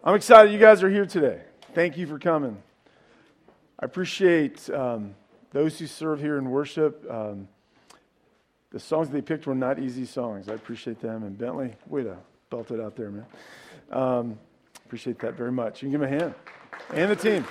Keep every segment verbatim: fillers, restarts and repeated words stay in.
I'm excited you guys are here today. Thank you for coming. I appreciate um, those who serve here in worship. Um, the songs they picked were not easy songs. I appreciate them. And Bentley, way to belt it out there, man. Um, appreciate that very much. You can give them a hand. And the team.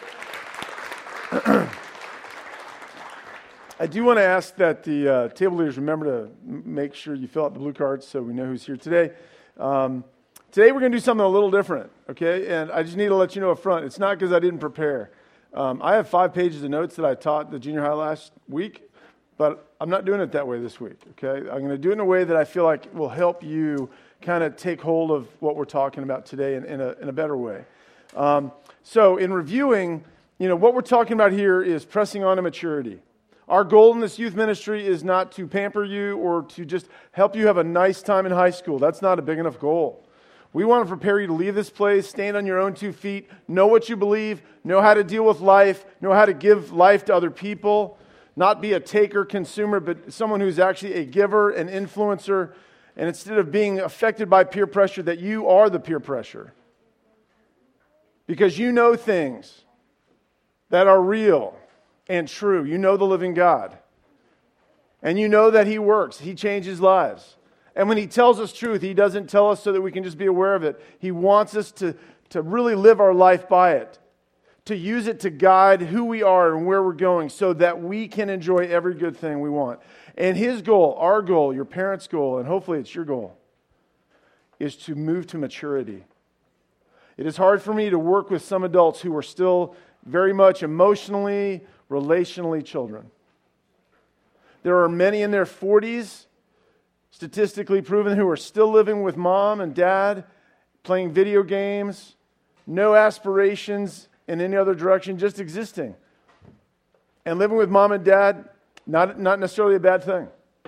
I do want to ask that the uh, table leaders remember to m- make sure you fill out the blue cards so we know who's here today. Um, today we're going to do something a little different, okay? And I just need to let you know up front, it's not because I didn't prepare. Um, I have five pages of notes that I taught the junior high last week, but I'm not doing it that way this week, okay? I'm going to do it in a way that I feel like will help you kind of take hold of what we're talking about today in, in, a, in a better way. Um, so in reviewing, you know, what we're talking about here is pressing on to maturity. Our goal in this youth ministry is not to pamper you or to just help you have a nice time in high school. That's not a big enough goal. We want to prepare you to leave this place, stand on your own two feet, know what you believe, know how to deal with life, know how to give life to other people, not be a taker, consumer, but someone who's actually a giver, an influencer, and instead of being affected by peer pressure, that you are the peer pressure. Because you know things that are real and true. You know the living God. And you know that He works. He changes lives. And when He tells us truth, He doesn't tell us so that we can just be aware of it. He wants us to, to really live our life by it. To use it to guide who we are and where we're going so that we can enjoy every good thing we want. And His goal, our goal, your parents' goal, and hopefully it's your goal, is to move to maturity. It is hard for me to work with some adults who are still very much emotionally, relationally children. There are many in their forties, statistically proven, who are still living with mom and dad, playing video games, no aspirations in any other direction, just existing. And living with mom and dad, not, not necessarily a bad thing.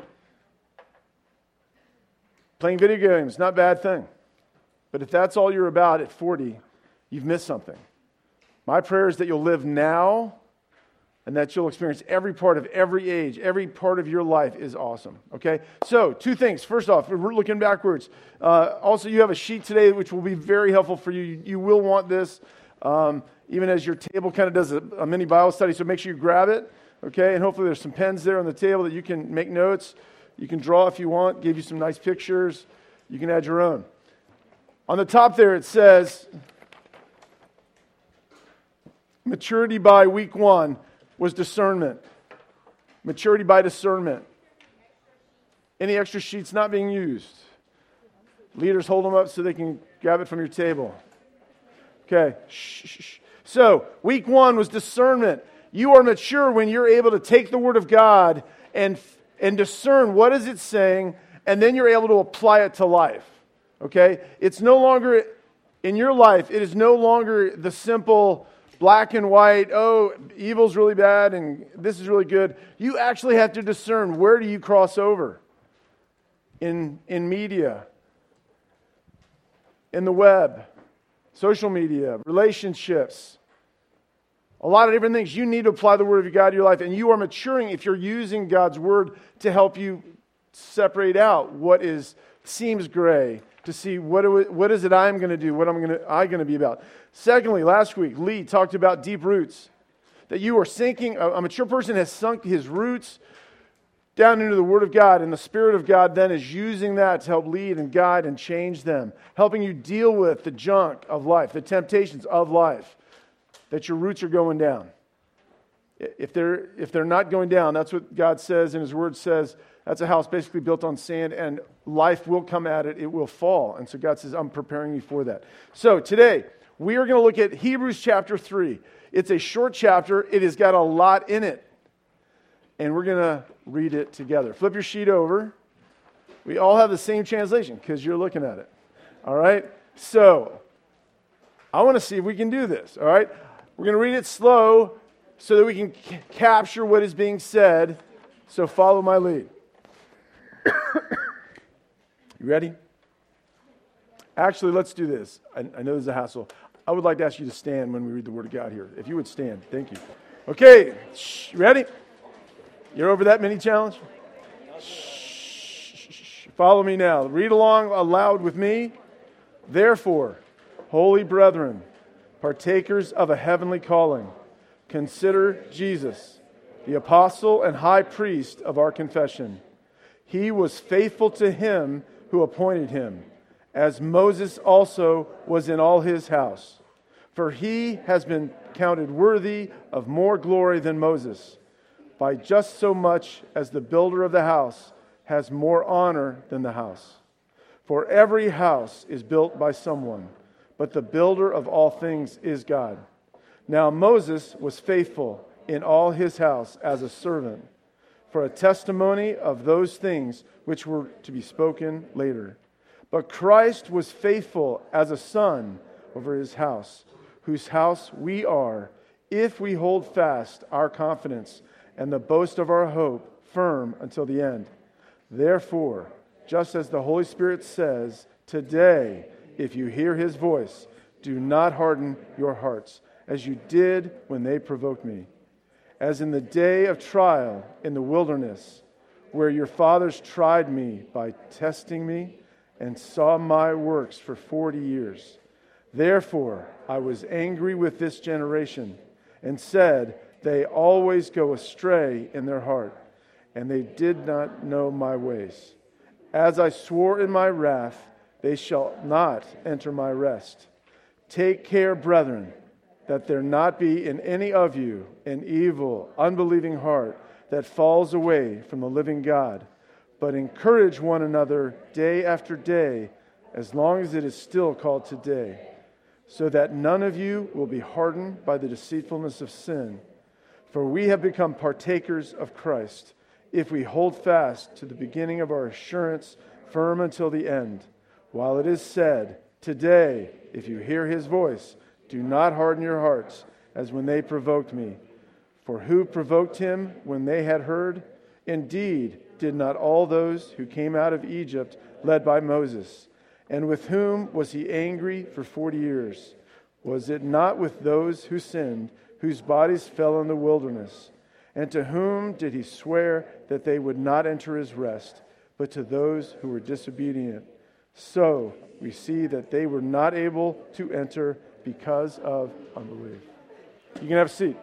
Playing video games, not a bad thing. But if that's all you're about at forty, you've missed something. My prayer is that you'll live now and that you'll experience every part of every age. Every part of your life is awesome, okay? So, two things. First off, we're looking backwards. Uh, also, you have a sheet today which will be very helpful for you. You, you will want this um, even as your table kind of does a, a mini Bible study, so make sure you grab it, okay? And hopefully there's some pens there on the table that you can make notes. You can draw if you want, give you some nice pictures. You can add your own. On the top there it says, maturity by week one was discernment. Maturity by discernment. Any extra sheets not being used? Leaders, hold them up so they can grab it from your table. Okay. Shh, shh, shh. So, week one was discernment. You are mature when you're able to take the Word of God and, and discern what is it saying, and then you're able to apply it to life. Okay? It's no longer, in your life, it is no longer the simple black and white, oh, evil's really bad and this is really good. You actually have to discern, where do you cross over? In, in media, in the web, social media, relationships, a lot of different things. You need to apply the Word of God to your life, and you are maturing if you're using God's Word to help you separate out what is seems gray, to see what it, what is it I'm going to do, what I'm going to I going to be about. Secondly, last week Lee talked about deep roots, that you are sinking. A, a mature person has sunk his roots down into the Word of God, and the Spirit of God then is using that to help lead and guide and change them, helping you deal with the junk of life, the temptations of life, that your roots are going down. If they're if they're not going down, that's what God says, and His Word says. That's a house basically built on sand, and life will come at it. It will fall. And so God says, I'm preparing you for that. So today, we are going to look at Hebrews chapter three. It's a short chapter. It has got a lot in it. And we're going to read it together. Flip your sheet over. We all have the same translation because you're looking at it. All right? So, I want to see if we can do this. All right? We're going to read it slow so that we can c- capture what is being said. So follow my lead. You ready? Actually, let's do this. I, I know there's a hassle. I would like to ask you to stand when we read the Word of God here. If you would stand. Thank you. Okay. Shh, ready? You're over that mini challenge? Shh, shh, shh. Follow me now. Read along aloud with me. Therefore, Holy brethren, partakers of a heavenly calling, consider Jesus, the apostle and high priest of our confession. He was faithful to him who appointed him, as Moses also was in all his house. For he has been counted worthy of more glory than Moses, by just so much as the builder of the house has more honor than the house. For every house is built by someone, but the builder of all things is God. Now Moses was faithful in all his house as a servant, for a testimony of those things which were to be spoken later. But Christ was faithful as a son over his house, whose house we are, if we hold fast our confidence and the boast of our hope firm until the end. Therefore, just as the Holy Spirit says, today, if you hear his voice, do not harden your hearts, as you did when they provoked me. As in the day of trial in the wilderness, where your fathers tried me by testing me and saw my works for forty years. Therefore, I was angry with this generation and said, they always go astray in their heart, and they did not know my ways. As I swore in my wrath, they shall not enter my rest. Take care, brethren, that there not be in any of you an evil, unbelieving heart that falls away from the living God, but encourage one another day after day, as long as it is still called today, so that none of you will be hardened by the deceitfulness of sin. For we have become partakers of Christ, if we hold fast to the beginning of our assurance firm until the end. While it is said, today, if you hear his voice, do not harden your hearts, as when they provoked me. For who provoked him when they had heard? Indeed, did not all those who came out of Egypt, led by Moses? And with whom was he angry for forty years? Was it not with those who sinned, whose bodies fell in the wilderness? And to whom did he swear that they would not enter his rest, but to those who were disobedient? So we see that they were not able to enter because of unbelief. You can have a seat.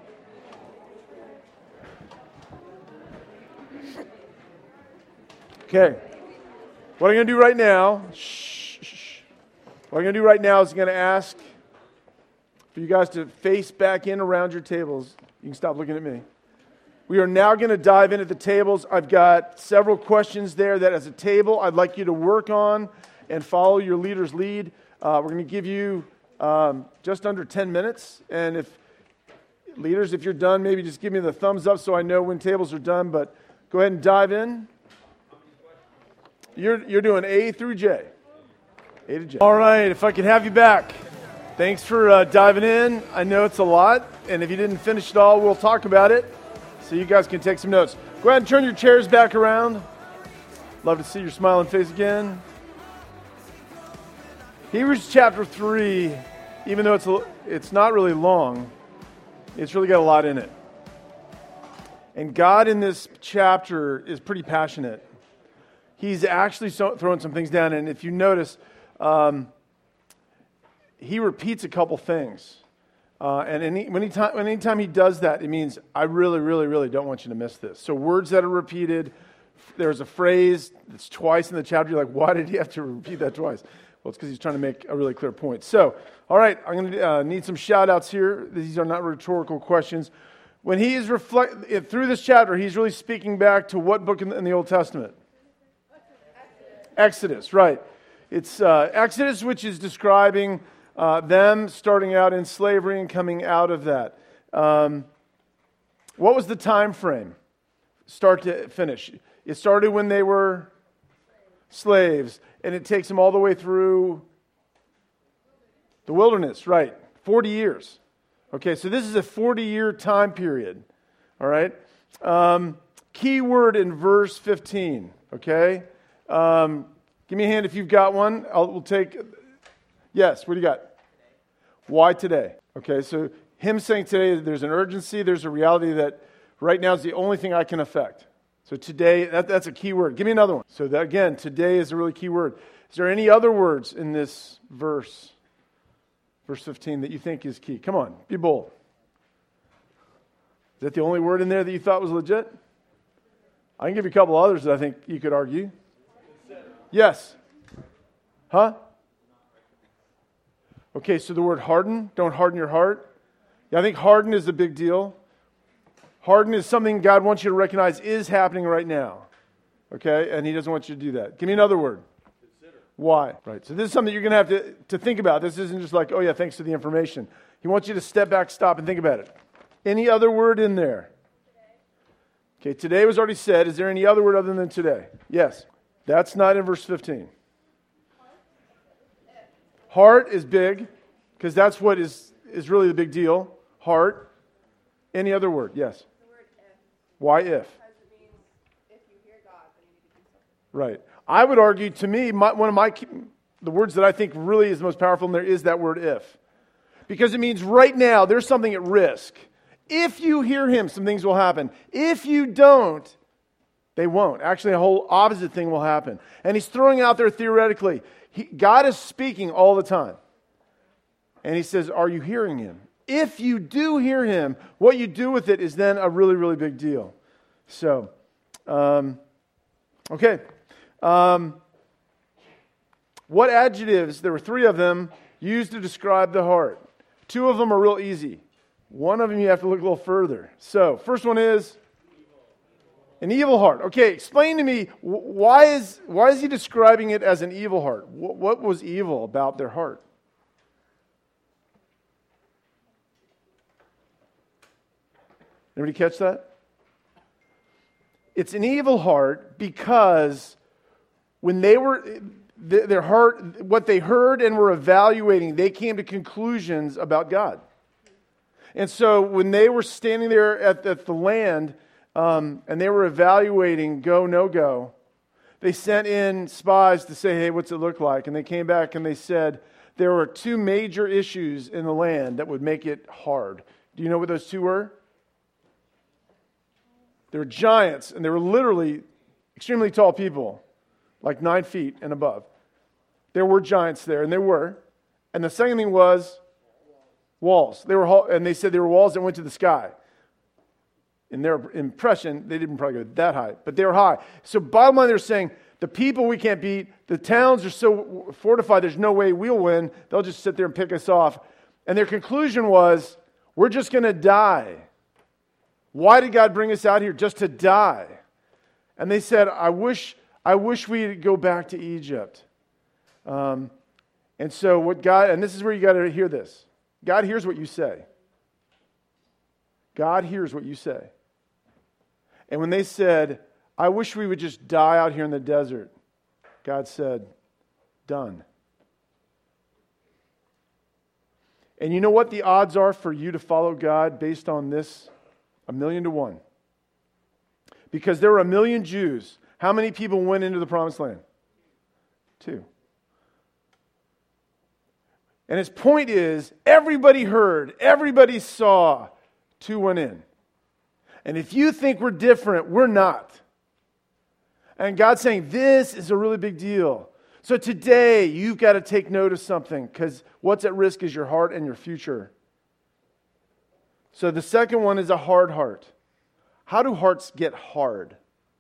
Okay. What I'm going to do right now, shh, shh, what I'm going to do right now is I'm going to ask for you guys to face back in around your tables. You can stop looking at me. We are now going to dive into the tables. I've got several questions there that as a table I'd like you to work on and follow your leader's lead. Uh, we're going to give you um, just under ten minutes. And if leaders, if you're done, maybe just give me the thumbs up so I know when tables are done. But go ahead and dive in. You're, you're doing A through J. A to J. All right, if I could have you back. Thanks for uh, diving in. I know it's a lot. And if you didn't finish it all, we'll talk about it. So you guys can take some notes. Go ahead and turn your chairs back around. Love to see your smiling face again. Hebrews chapter three, even though it's a, it's not really long, it's really got a lot in it. And God in this chapter is pretty passionate. He's actually so, throwing some things down. And if you notice, um, he repeats a couple things. Uh, and any, anytime, anytime he does that, it means, I really, really, really don't want you to miss this. So words that are repeated, there's a phrase that's twice in the chapter. You're like, why did he have to repeat that twice? Well, it's because he's trying to make a really clear point. So, all right, I'm going to uh, need some shout-outs here. These are not rhetorical questions. When he is reflect through this chapter, he's really speaking back to what book in the, in the Old Testament? Exodus, Exodus right. It's uh, Exodus, which is describing Uh, them starting out in slavery and coming out of that. Um, what was the time frame? Start to finish. It started when they were slaves, and it takes them all the way through the wilderness, right? forty years. Okay, so this is a forty-year time period. All right? Um, key word in verse fifteen, okay? Um, give me a hand if you've got one. I'll, we'll take... Yes, what do you got? Why today? Okay, so him saying today, there's an urgency, there's a reality that right now is the only thing I can affect. So today, that, that's a key word. Give me another one. So that, again, today is a really key word. Is there any other words in this verse? verse fifteen, that you think is key? Come on, be bold. Is that the only word in there that you thought was legit? I can give you a couple others that I think you could argue. Yes. Huh? Okay, so the word harden, don't harden your heart. Yeah, I think harden is a big deal. Harden is something God wants you to recognize is happening right now. Okay, and He doesn't want you to do that. Give me another word. Consider. Why? Right, so this is something you're going to have to, to think about. This isn't just like, oh yeah, thanks for the information. He wants you to step back, stop, and think about it. Any other word in there? Today. Okay, today was already said. Is there any other word other than today? Yes. That's not in verse fifteen. Heart is big, because that's what is, is really the big deal. Heart. Any other word? Yes. The word if. Why if? Because it means if you hear God, then you need to do something. Right. I would argue, to me, my, one of my key, the words that I think really is the most powerful in there is that word if. Because it means right now there's something at risk. If you hear Him, some things will happen. If you don't, they won't. Actually, a whole opposite thing will happen. And He's throwing out there theoretically, he, God is speaking all the time. And He says, are you hearing Him? If you do hear Him, what you do with it is then a really, really big deal. So, um, okay. Um, what adjectives, there were three of them, used to describe the heart? Two of them are real easy. One of them you have to look a little further. So, first one is an evil heart. Okay, explain to me, why is why is he describing it as an evil heart? What, what was evil about their heart? Anybody catch that? It's an evil heart because when they were, their heart, what they heard and were evaluating, they came to conclusions about God. And so when they were standing there at, at the land um, and they were evaluating go, no go, they sent in spies to say, hey, what's it look like? And they came back and they said there were two major issues in the land that would make it hard. Do you know what those two were? They were giants, and they were literally extremely tall people, like nine feet and above. There were giants there, and there were. And the second thing was walls. They were, and they said they were walls that went to the sky. In their impression, they didn't probably go that high, but they were high. So bottom line, they're saying, the people we can't beat, the towns are so fortified, there's no way we'll win. They'll just sit there and pick us off. And their conclusion was, we're just going to die. Why did God bring us out here? Just to die. And they said, I wish I wish we'd go back to Egypt. Um, and so what God, and this is where you got to hear this. God hears what you say. God hears what you say. And when they said, I wish we would just die out here in the desert, God said, done. And you know what the odds are for you to follow God based on this? A million to one. Because there were a million Jews. How many people went into the promised land? Two. And his point is, everybody heard, everybody saw, two went in. And if you think we're different, we're not. And God's saying, this is a really big deal. So today, you've got to take note of something, because what's at risk is your heart and your future. So the second one is a hard heart. How do hearts get hard?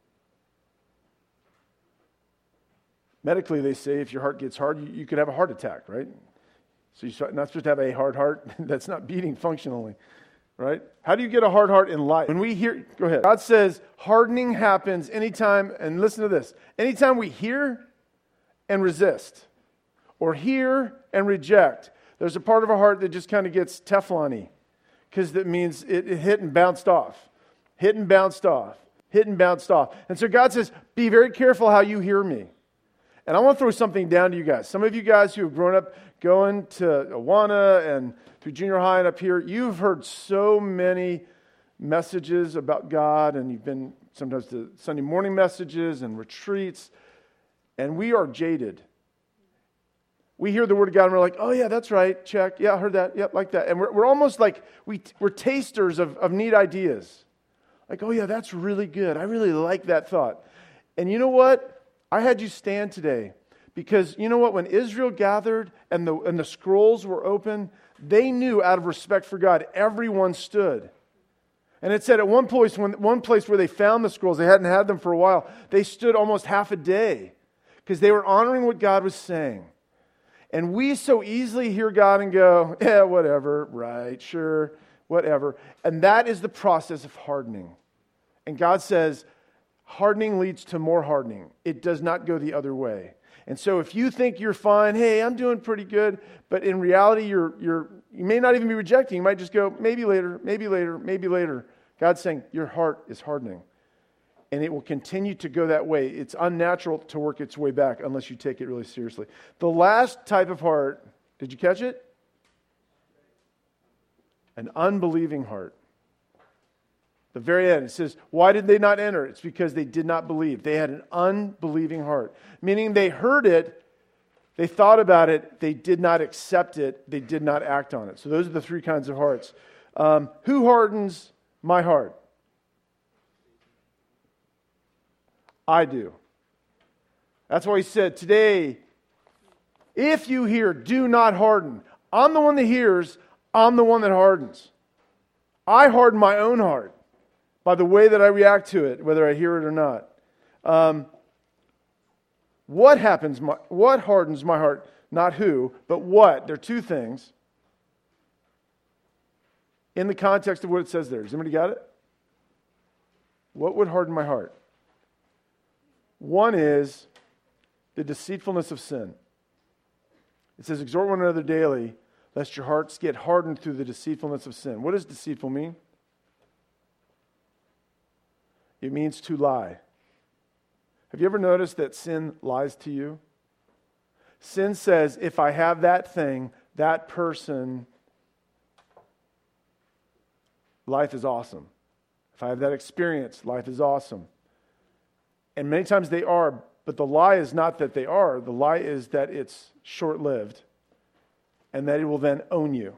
Medically, they say if your heart gets hard, you, you could have a heart attack, right? So you're not supposed to have a hard heart that's not beating functionally, right? How do you get a hard heart in life? When we hear, go ahead. God says hardening happens anytime, and listen to this, anytime we hear and resist, or hear and reject, there's a part of our heart that just kind of gets Teflon-y. Because that means it, it hit and bounced off. Hit and bounced off. Hit and bounced off. And so God says, be very careful how you hear me. And I want to throw something down to you guys. Some of you guys who have grown up going to Awana and through junior high and up here, you've heard so many messages about God, and you've been sometimes to Sunday morning messages and retreats, and we are jaded. We hear the word of God and we're like, oh yeah, that's right, check, yeah, I heard that, yep, like that. And we're, we're almost like, we, we're tasters of, of neat ideas. Like, oh yeah, that's really good. I really like that thought. And you know what? I had you stand today Because you know what? When Israel gathered and the, and the scrolls were open, they knew out of respect for God, everyone stood. And it said at one place, when, one place where they found the scrolls, they hadn't had them for a while, they stood almost half a day because they were honoring what God was saying. And we so easily hear God and go, yeah, whatever, right, sure, whatever. And that is the process of hardening. And God says, hardening leads to more hardening. It does not go the other way. And so if you think you're fine, hey, I'm doing pretty good, but in reality, you're you're you may not even be rejecting. You might just go, maybe later, maybe later, maybe later. God's saying, your heart is hardening. And it will continue to go that way. It's unnatural to work its way back unless you take it really seriously. The last type of heart, did you catch it? An unbelieving heart. The very end, it says, why did they not enter? It's because they did not believe. They had an unbelieving heart. Meaning they heard it, they thought about it, they did not accept it, they did not act on it. So those are the three kinds of hearts. Um, who hardens my heart? I do. That's why he said, today, if you hear, do not harden. I'm the one that hears, I'm the one that hardens. I harden my own heart by the way that I react to it, whether I hear it or not. Um, what happens, my, what hardens my heart? Not who, but what. There are two things in the context of what it says there. Has anybody got it? What would harden my heart? One is the deceitfulness of sin. It says, exhort one another daily, lest your hearts get hardened through the deceitfulness of sin. What does deceitful mean? It means to lie. Have you ever noticed that sin lies to you? Sin says, if I have that thing, that person, life is awesome. If I have that experience, life is awesome. And many times they are, but the lie is not that they are. The lie is that it's short-lived and that it will then own you.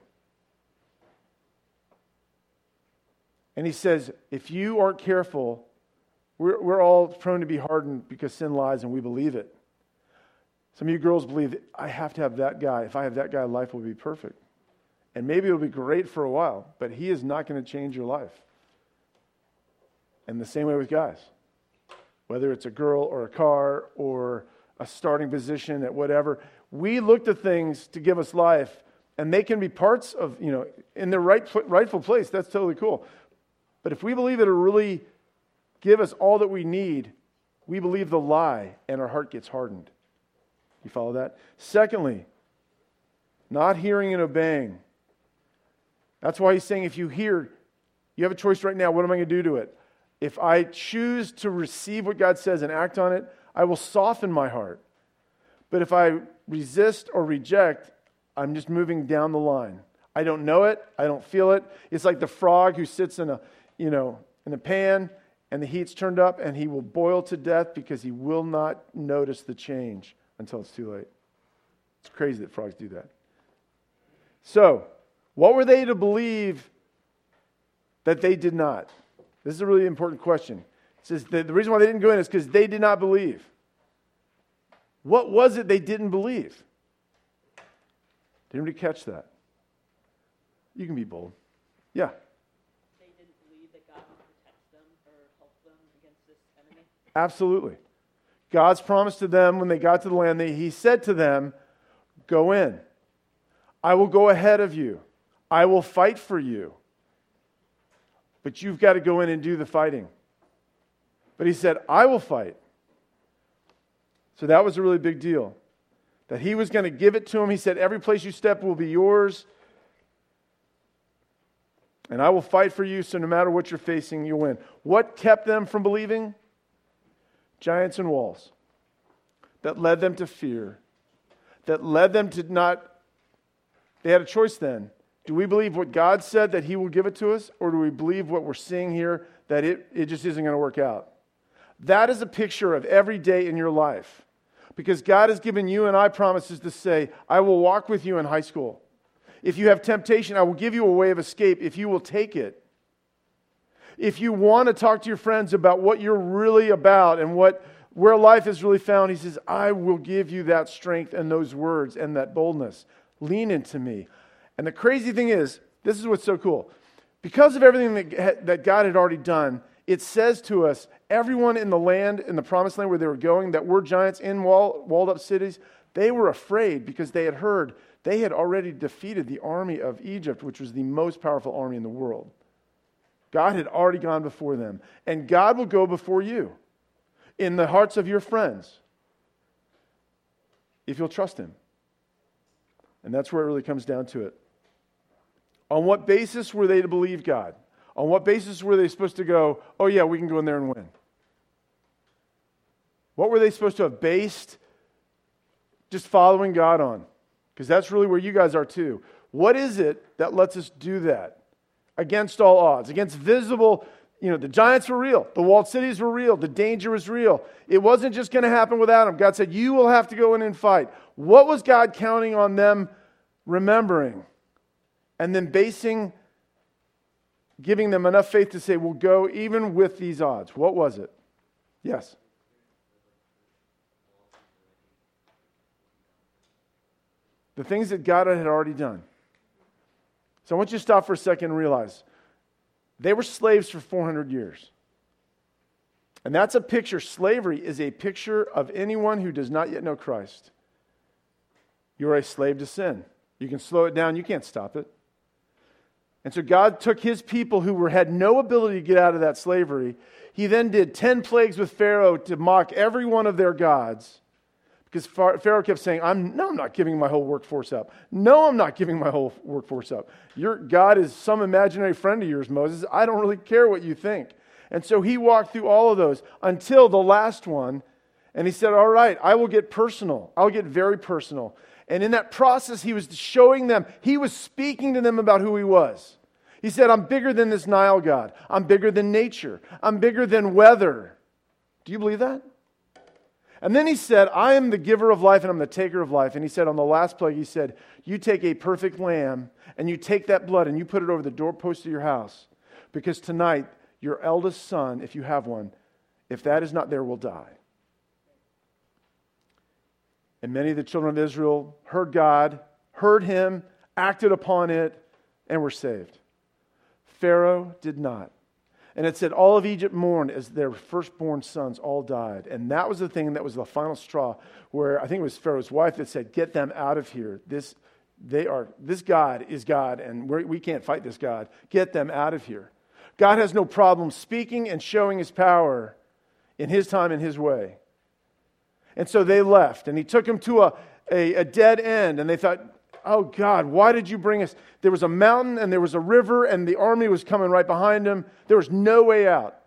And he says, if you aren't careful, we're, we're all prone to be hardened because sin lies and we believe it. Some of you girls believe that I have to have that guy. If I have that guy, life will be perfect. And maybe it'll be great for a while, but he is not going to change your life. And the same way with guys. Whether it's a girl or a car or a starting position at whatever, we look to things to give us life, and they can be parts of, you know, in their right, rightful place. That's totally cool. But if we believe it'll really give us all that we need, we believe the lie, and our heart gets hardened. You follow that? Secondly, not hearing and obeying. That's why he's saying if you hear, you have a choice right now. What am I going to do to it? If I choose to receive what God says and act on it, I will soften my heart. But if I resist or reject, I'm just moving down the line. I don't know it. I don't feel it. It's like the frog who sits in a, you know, in a pan and the heat's turned up and he will boil to death because he will not notice the change until it's too late. It's crazy that frogs do that. So, what were they to believe that they did not? This is a really important question. It says the, the reason why they didn't go in is because they did not believe. What was it they didn't believe? Did anybody catch that? You can be bold. Yeah. They didn't believe that God would protect them or help them against this enemy? Absolutely. God's promise to them when they got to the land, they, he said to them, go in. I will go ahead of you. I will fight for you. But you've got to go in and do the fighting. But he said, I will fight. So that was a really big deal. That he was going to give it to him. He said, every place you step will be yours. And I will fight for you, so no matter what you're facing, you'll win. What kept them from believing? Giants and walls. That led them to fear. That led them to not... They had a choice then. Do we believe what God said, that he will give it to us? Or do we believe what we're seeing here, that it, it just isn't going to work out? That is a picture of every day in your life. Because God has given you and I promises to say, I will walk with you in high school. If you have temptation, I will give you a way of escape if you will take it. If you want to talk to your friends about what you're really about and what where life is really found, he says, I will give you that strength and those words and that boldness. Lean into me. And the crazy thing is, this is what's so cool. Because of everything that, that God had already done, it says to us, everyone in the land, in the promised land where they were going, that were giants in wall, walled up cities, they were afraid because they had heard they had already defeated the army of Egypt, which was the most powerful army in the world. God had already gone before them. And God will go before you in the hearts of your friends if you'll trust him. And that's where it really comes down to it. On what basis were they to believe God? On what basis were they supposed to go, oh yeah, we can go in there and win? What were they supposed to have based just following God on? Because that's really where you guys are too. What is it that lets us do that? Against all odds, against visible, you know, the giants were real. The walled cities were real. The danger was real. It wasn't just going to happen without them. God said, you will have to go in and fight. What was God counting on them remembering? And then basing, giving them enough faith to say, we'll go even with these odds. What was it? Yes. The things that God had already done. So I want you to stop for a second and realize they were slaves for four hundred years. And that's a picture. Slavery is a picture of anyone who does not yet know Christ. You're a slave to sin. You can slow it down. You can't stop it. And so God took his people who were, had no ability to get out of that slavery. He then did ten plagues with Pharaoh to mock every one of their gods. Because Pharaoh kept saying, I'm, no, I'm not giving my whole workforce up. No, I'm not giving my whole workforce up. Your God is some imaginary friend of yours, Moses. I don't really care what you think. And so he walked through all of those until the last one. And he said, all right, I will get personal. I'll get very personal. And in that process, he was showing them, he was speaking to them about who he was. He said, I'm bigger than this Nile God. I'm bigger than nature. I'm bigger than weather. Do you believe that? And then he said, I am the giver of life and I'm the taker of life. And he said on the last plague, he said, you take a perfect lamb and you take that blood and you put it over the doorpost of your house. Because tonight, your eldest son, if you have one, if that is not there, will die. And many of the children of Israel heard God, heard him, acted upon it, and were saved. Pharaoh did not. And it said all of Egypt mourned as their firstborn sons all died. And that was the thing that was the final straw where I think it was Pharaoh's wife that said, get them out of here. This, they are, this God is God and we're, we can't fight this God. Get them out of here. God has no problem speaking and showing his power in his time and his way. And so they left and he took them to a, a, a dead end and they thought, oh God, why did you bring us? There was a mountain and there was a river and the army was coming right behind them. There was no way out.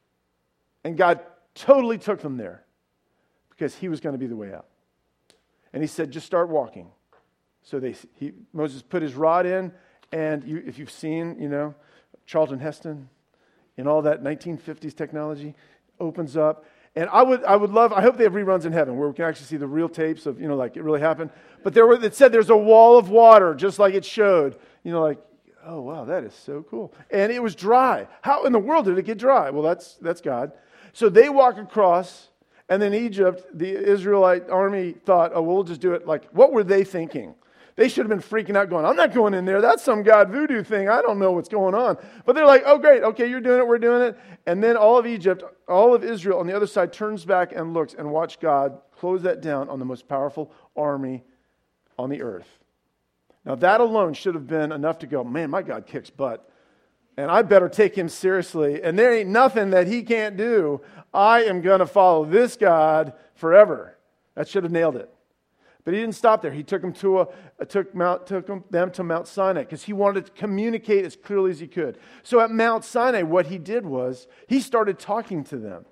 And God totally took them there because he was going to be the way out. And he said, just start walking. So they, he, Moses put his rod in and you, if you've seen, you know, Charlton Heston and all that nineteen fifties technology opens up. And I would, I would love, I hope they have reruns in heaven where we can actually see the real tapes of, you know, like it really happened. But there were, it said there's a wall of water, just like it showed. You know, like, oh, wow, that is so cool. And it was dry. How in the world did it get dry? Well, that's that's God. So they walk across, and then Egypt, the Israelite army thought, oh, we'll just do it. Like, what were they thinking? They should have been freaking out going, I'm not going in there. That's some God voodoo thing. I don't know what's going on. But they're like, oh, great. Okay, you're doing it. We're doing it. And then all of Egypt, all of Israel on the other side turns back and looks and watch God close that down on the most powerful army on the earth. Now, that alone should have been enough to go, man, my God kicks butt. And I better take him seriously. And there ain't nothing that he can't do. I am going to follow this God forever. That should have nailed it. But he didn't stop there. He took them to a took Mount took them to Mount Sinai because he wanted to communicate as clearly as he could. So at Mount Sinai, what he did was he started talking to them,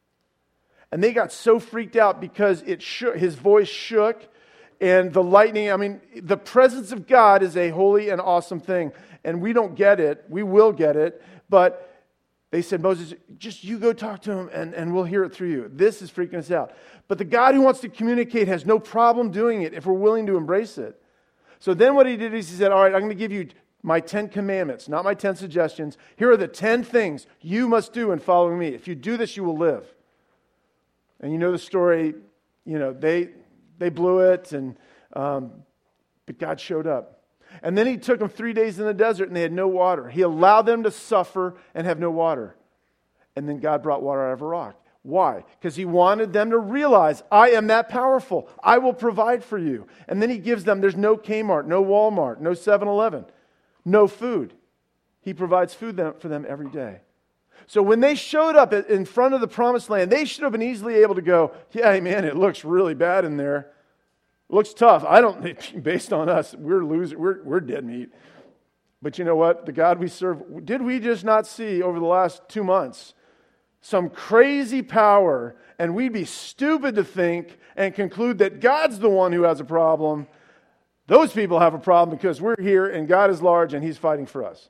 and they got so freaked out because it shook. His voice shook, and the lightning. I mean, the presence of God is a holy and awesome thing, and we don't get it. We will get it, but they said, Moses, just you go talk to him and, and we'll hear it through you. This is freaking us out. But the God who wants to communicate has no problem doing it if we're willing to embrace it. So then what he did is he said, all right, I'm going to give you my ten commandments, not my ten suggestions. Here are the ten things you must do in following me. If you do this, you will live. And you know the story, you know, they they blew it, and um, but God showed up. And then he took them three days in the desert, and they had no water. He allowed them to suffer and have no water. And then God brought water out of a rock. Why? Because he wanted them to realize, I am that powerful. I will provide for you. And then he gives them, there's no Kmart, no Walmart, no seven eleven, no food. He provides food for them every day. So when they showed up in front of the promised land, they should have been easily able to go, yeah, man, it looks really bad in there. It looks tough. I don't, based on us, we're losing, we're, we're dead meat. But you know what? The God we serve, did we just not see over the last two months some crazy power, and we'd be stupid to think and conclude that God's the one who has a problem? Those people have a problem because we're here and God is large and he's fighting for us.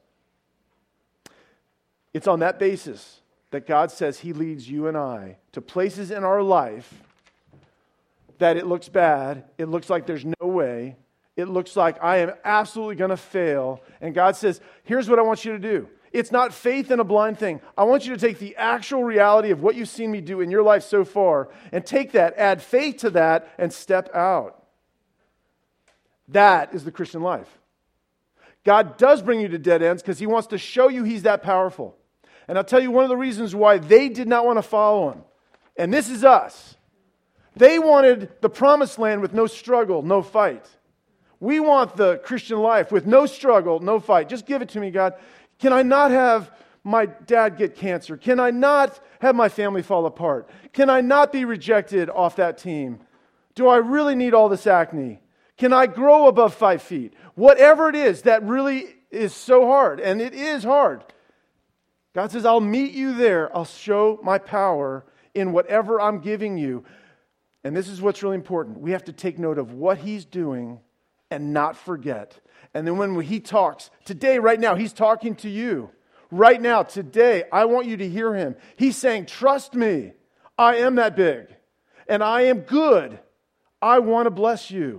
It's on that basis that God says he leads you and I to places in our life that it looks bad, it looks like there's no way, it looks like I am absolutely going to fail, and God says, here's what I want you to do. It's not faith in a blind thing. I want you to take the actual reality of what you've seen me do in your life so far and take that, add faith to that, and step out. That is the Christian life. God does bring you to dead ends because he wants to show you he's that powerful. And I'll tell you one of the reasons why they did not want to follow him. And this is us. They wanted the promised land with no struggle, no fight. We want the Christian life with no struggle, no fight. Just give it to me, God. Can I not have my dad get cancer? Can I not have my family fall apart? Can I not be rejected off that team? Do I really need all this acne? Can I grow above five feet? Whatever it is that really is so hard, and it is hard. God says, I'll meet you there. I'll show my power in whatever I'm giving you. And this is what's really important. We have to take note of what he's doing and not forget. And then when he talks, today, right now, he's talking to you. Right now, today, I want you to hear him. He's saying, trust me. I am that big. And I am good. I want to bless you.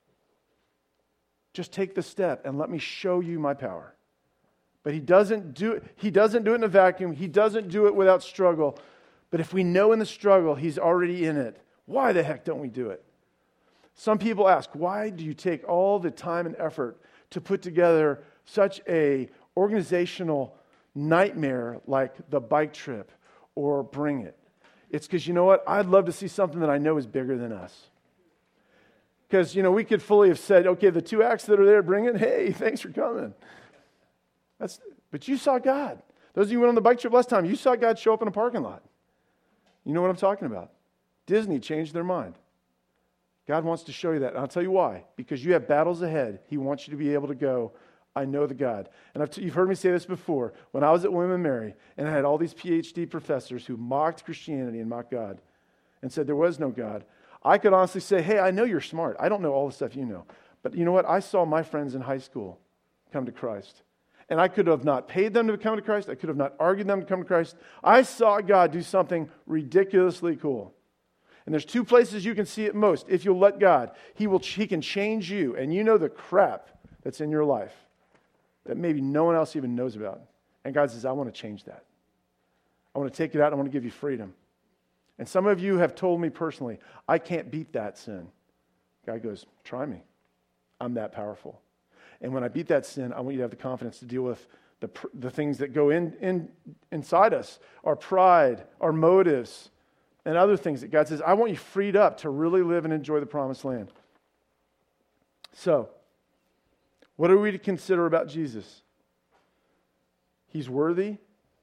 Just take the step and let me show you my power. But he doesn't do it, he doesn't do it in a vacuum. He doesn't do it without struggle. But if we know in the struggle, he's already in it. Why the heck don't we do it? Some people ask, why do you take all the time and effort to put together such a organizational nightmare like the bike trip or Bring It? It's because, you know what? I'd love to see something that I know is bigger than us. Because, you know, we could fully have said, okay, the two acts that are there, Bring It, hey, thanks for coming. That's, but you saw God. Those of you who went on the bike trip last time, you saw God show up in a parking lot. You know what I'm talking about. Disney changed their mind. God wants to show you that. And I'll tell you why. Because you have battles ahead. He wants you to be able to go, I know the God. And I've t- you've heard me say this before. When I was at William and Mary, and I had all these P H D professors who mocked Christianity and mocked God and said there was no God, I could honestly say, hey, I know you're smart. I don't know all the stuff you know. But you know what? I saw my friends in high school come to Christ. And I could have not paid them to come to Christ. I could have not argued them to come to Christ. I saw God do something ridiculously cool. And there's two places you can see it most. If you'll let God, He will. He can change you. And you know the crap that's in your life that maybe no one else even knows about. And God says, I want to change that. I want to take it out. I want to give you freedom. And some of you have told me personally, I can't beat that sin. God goes, try me. I'm that powerful. And when I beat that sin, I want you to have the confidence to deal with the, the things that go in, in inside us, our pride, our motives, and other things that God says, I want you freed up to really live and enjoy the promised land. So, what are we to consider about Jesus? He's worthy.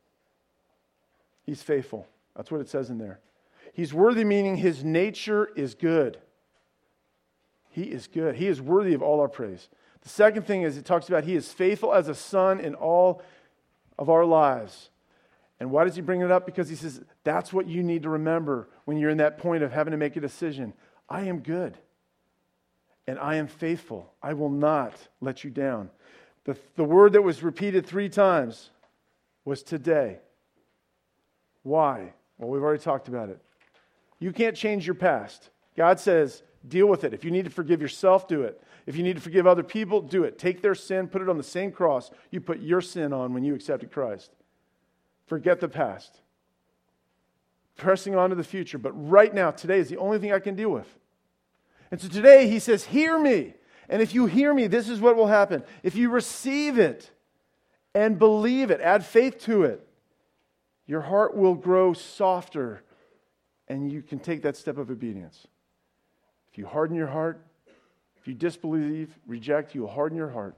He's faithful. That's what it says in there. He's worthy, meaning his nature is good. He is good. He is worthy of all our praise. The second thing is it talks about he is faithful as a son in all of our lives. And why does he bring it up? Because he says, that's what you need to remember when you're in that point of having to make a decision. I am good. And I am faithful. I will not let you down. The, the word that was repeated three times was today. Why? Well, we've already talked about it. You can't change your past. God says, deal with it. If you need to forgive yourself, do it. If you need to forgive other people, do it. Take their sin, put it on the same cross you put your sin on when you accepted Christ. Forget the past. pressing on to the future. But right now, today is the only thing I can deal with. And so today he says, hear me. And if you hear me, this is what will happen. If you receive it and believe it, add faith to it, your heart will grow softer and you can take that step of obedience. If you harden your heart, if you disbelieve, reject, you will harden your heart.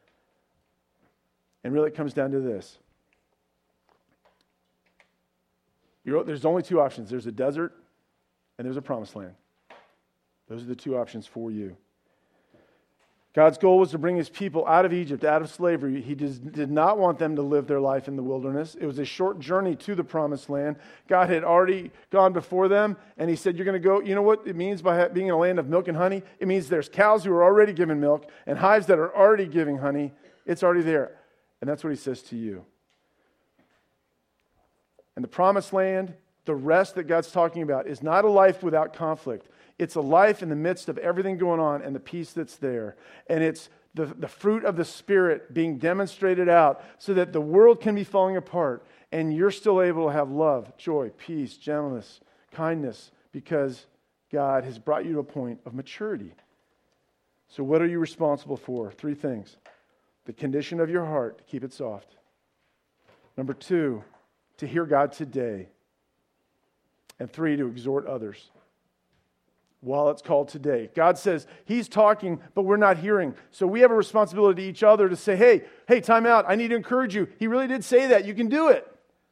And really it comes down to this. You're, there's only two options. There's a desert and there's a promised land. Those are the two options for you. God's goal was to bring his people out of Egypt, out of slavery. He did, did not want them to live their life in the wilderness. It was a short journey to the promised land. God had already gone before them, and he said, you're going to go, you know what it means by being in a land of milk and honey? It means there's cows who are already giving milk and hives that are already giving honey. It's already there. And that's what he says to you. And the promised land, the rest that God's talking about, is not a life without conflict. It's a life in the midst of everything going on and the peace that's there. And it's the, the fruit of the Spirit being demonstrated out so that the world can be falling apart and you're still able to have love, joy, peace, gentleness, kindness, because God has brought you to a point of maturity. So what are you responsible for? Three things. The condition of your heart, to keep it soft. Number two, to hear God today. And three, to exhort others. While it's called today. God says he's talking, but we're not hearing. So we have a responsibility to each other to say, hey, hey, time out. I need to encourage you. He really did say that. You can do it.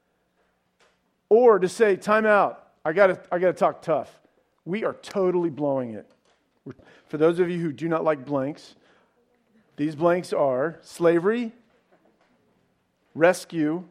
Or to say, time out. I gotta, I gotta talk tough. We are totally blowing it. We're, for those of you who do not like blanks, these blanks are slavery, rescue.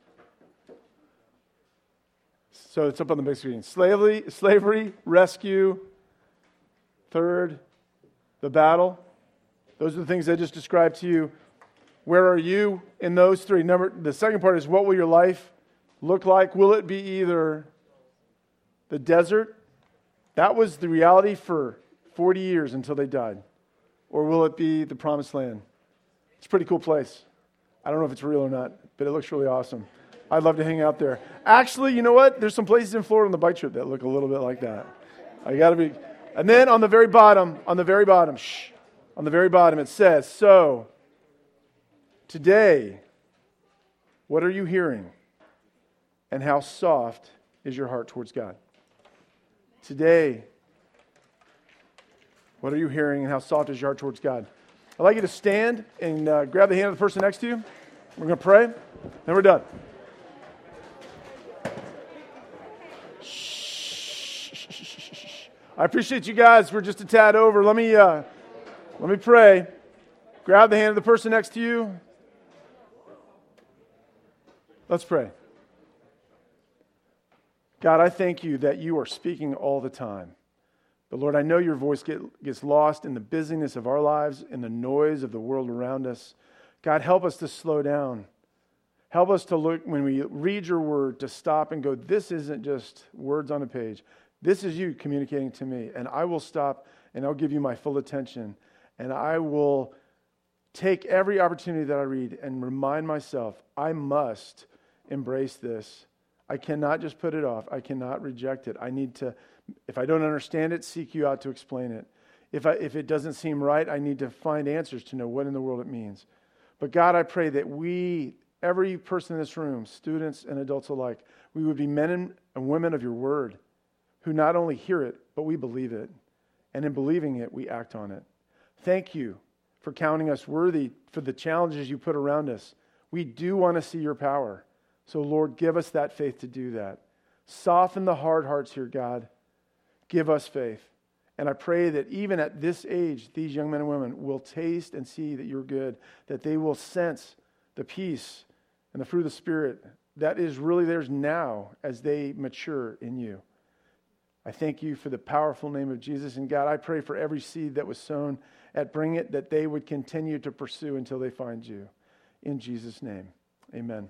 So it's up on the big screen. Slavery, slavery, rescue. Third, the battle. Those are the things I just described to you. Where are you in those three? Number, the second part is, what will your life look like? Will it be either the desert? That was the reality for forty years until they died. Or will it be the promised land? It's a pretty cool place. I don't know if it's real or not, but it looks really awesome. I'd love to hang out there. Actually, you know what? There's some places in Florida on the bike trip that look a little bit like that. I got to be... And then on the very bottom, on the very bottom, shh, on the very bottom it says, so, today, what are you hearing? And how soft is your heart towards God? Today, what are you hearing and how soft is your heart towards God? I'd like you to stand and uh, grab the hand of the person next to you. We're going to pray, then we're done. I appreciate you guys. We're just a tad over. Let me uh, let me pray. Grab the hand of the person next to you. Let's pray. God, I thank you that you are speaking all the time. But Lord, I know your voice get, gets lost in the busyness of our lives, in the noise of the world around us. God, help us to slow down. Help us to look, when we read your word, to stop and go, this isn't just words on a page. This is you communicating to me, and I will stop and I'll give you my full attention, and I will take every opportunity that I read and remind myself, I must embrace this. I cannot just put it off. I cannot reject it. I need to, if I don't understand it, seek you out to explain it. If I, if it doesn't seem right, I need to find answers to know what in the world it means. But God, I pray that we, every person in this room, students and adults alike, we would be men and women of your word, who not only hear it, but we believe it. And in believing it, we act on it. Thank you for counting us worthy for the challenges you put around us. We do want to see your power. So Lord, give us that faith to do that. Soften the hard hearts here, God. Give us faith. And I pray that even at this age, these young men and women will taste and see that you're good, that they will sense the peace and the fruit of the Spirit that is really theirs now as they mature in you. I thank you for the powerful name of Jesus. And God, I pray for every seed that was sown at Bring It, that they would continue to pursue until they find you. In Jesus' name, amen.